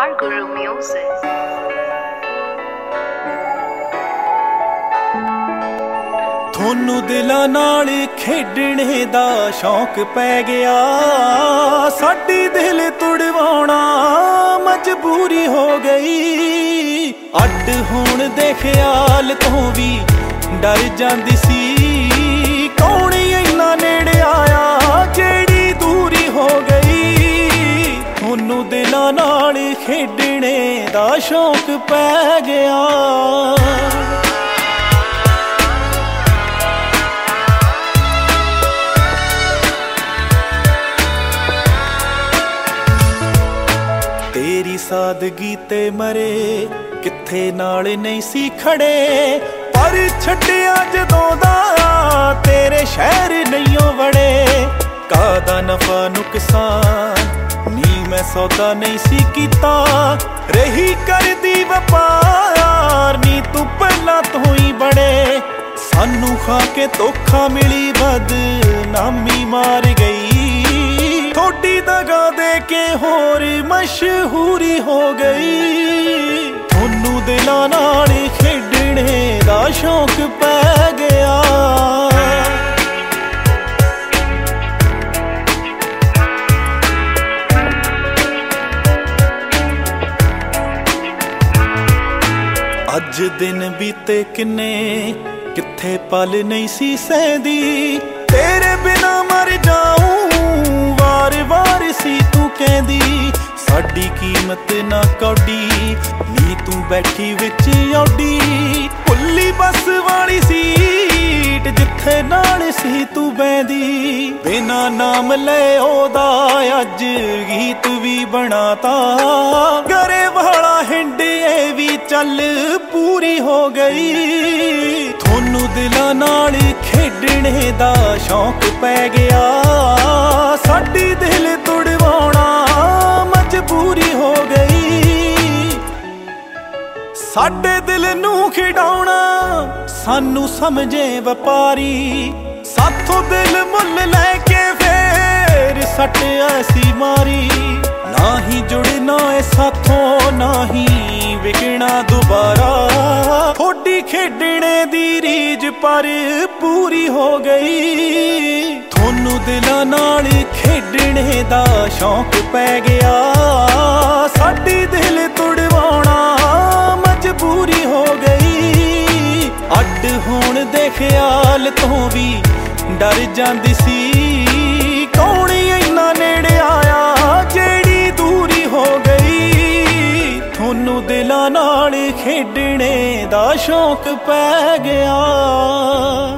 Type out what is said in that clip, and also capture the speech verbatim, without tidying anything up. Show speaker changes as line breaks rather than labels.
Guru Music.
ਥੋਨੂੰ ਦਿਲਾਂ ਨਾਲ ਖੇਡਣੇ ਦਾ ਸ਼ੌਂਕ ਪੈ ਗਿਆ, ਸਾਡੀ ਦਿਲ ਤੁੜਵਾਉਣਾ ਮਜਬੂਰੀ ਹੋ ਗਈ। ਅੱਡ ਹੋਣ ਦੇ ਖਿਆਲ ਤੋਂ ਵੀ ਡਰ ਜਾਂਦੀ ਸੀ, ਕੌਣ ਇੰਨਾ ਨੇੜੇ ਆਇਆ ਜਿਹੜੀ ਦੂਰੀ ਹੋ ਗਈ। ਥੋਨੂੰ ਦਿਲਾਂ ਨਾਲ ਖੇਡਣੇ ਦਾ ਸ਼ੌਂਕ ਪੈ ਗਿਆ। ਤੇਰੀ ਸਾਦਗੀ ਤੇ ਮਰੇ ਕਿੱਥੇ ਨਾਲ ਨਹੀਂ ਸੀ ਖੜੇ, ਪਰ ਛੱਡਿਆ ਜਦੋਂ ਦਾ ਤੇਰੇ ਸ਼ਹਿਰ ਨਹੀਂਓ ਵੜੇ। ਕਾਹਦਾ ਨਫਾ ਨੁਕਸਾਨ ਨੀ ਮੈਂ ਸੌਦਾ ਨਹੀਂ ਸੀ ਕੀਤਾ, ਰਹੀ ਕਰਦੀ ਵਪਾਰ ਨੀ ਤੂੰ ਪਹਿਲਾਂ ਤੋਂ ਹੀ ਬੜੇ। ਸਾਨੂੰ ਖਾ ਕੇ ਧੋਖਾ ਮਿਲੀ ਬਦਨਾਮੀ ਮਾਰ ਗਈ, ਥੋੜੀ ਦਗਾ ਦੇ ਕੇ ਹੋਰ ਮਸ਼ਹੂਰੀ ਹੋ ਗਈ। ਥੋਨੂੰ ਦਿਲਾਂ ਨਾਲ ਖੇਡਣੇ ਦਾ ਸ਼ੌਂਕ ਪੈ ਗਿਆ। ਅੱਜ ਦਿਨ ਬੀਤੇ ਕਿੰਨੇ, ਕਿੱਥੇ ਪਲ ਨਹੀਂ ਸੀ ਸਹਿੰਦੀ, ਤੇਰੇ ਬਿਨਾ ਮਰ ਜਾਊਂ ਵਾਰ ਵਾਰ ਸੀ ਤੂੰ ਕਹਿੰਦੀ। ਸਾਡੀ ਕੀਮਤ ਨਾ ਕੌਡੀ ਨੀ ਤੂੰ ਬੈਠੀ ਵਿੱਚ ਔਡੀ, ਭੁੱਲੀ ਬੱਸ ਵਾਲੀ ਸੀਟ ਜਿੱਥੇ ਨਾਲ ਸੀ ਤੂੰ ਬਹਿੰਦੀ। ਬਿਨਾ ਨਾਮ ਲੈ ਉਹਦਾ ਅੱਜ ਗੀਤ ਵੀ ਬਣਾਤਾ, ਗਰੇ ਵਾਲਾ ਹਿੰਡ ਇਹ ਵੀ ਚੱਲ ਪੂਰੀ ਹੋ ਗਈ। ਥੋਨੂੰ ਦਿਲਾਂ ਨਾਲ ਖੇਡਣੇ ਦਾ ਸ਼ੌਂਕ ਪੈ ਗਿਆ, ਸਾਡੀ ਦਿਲ ਤੁੜਵਾਉਣਾ ਮਜਬੂਰੀ ਹੋ ਗਈ। ਸਾਡੇ ਦਿਲ ਨੂੰ ਖਿਡਾਉਣਾ ਸਾਨੂੰ ਸਮਝੇ ਵਪਾਰੀ, ਸਾਥੋਂ ਦਿਲ ਮੁੱਲ ਲੈ ਕੇ ਫੇਰ ਸੱਟ ਅਸੀਂ ਮਾਰੀ। ਨਾ ਹੀ ਜੁੜਨਾ ਏ ਸਾਥੋਂ ਨਾ ਹੀ ਵਿਕਣਾ ਦੁਬਾਰਾ, ਥੋੜੀ ਖੇਡਣੇ ਦੀ ਰੀਝ ਪਰ ਪੂਰੀ ਹੋ ਗਈ। ਥੋਨੂੰ ਦਿਲਾਂ ਨਾਲ ਖੇਡਣੇ ਦਾ ਸ਼ੌਂਕ ਪੈ ਗਿਆ, ਸਾਡੀ ਦਿਲ ਤੁੜਵਾਉਣਾ ਮਜਬੂਰੀ ਹੋ ਗਈ। ਅੱਡ ਹੋਣ ਦੇ ਖਿਆਲ ਤੋਂ ਵੀ ਡਰ ਜਾਂਦੀ ਸੀ, ਕੌਣ ਇੰਨਾ ਨੇੜੇ ਆਇਆ ਜਿਹੜੀ ਦੂਰੀ ਹੋ ਗਈ। ਥੋਨੂੰ ਦਿਲਾਂ ਨਾਲ ਖੇਡਣੇ ਦਾ ਸ਼ੌਂਕ ਪੈ ਗਿਆ।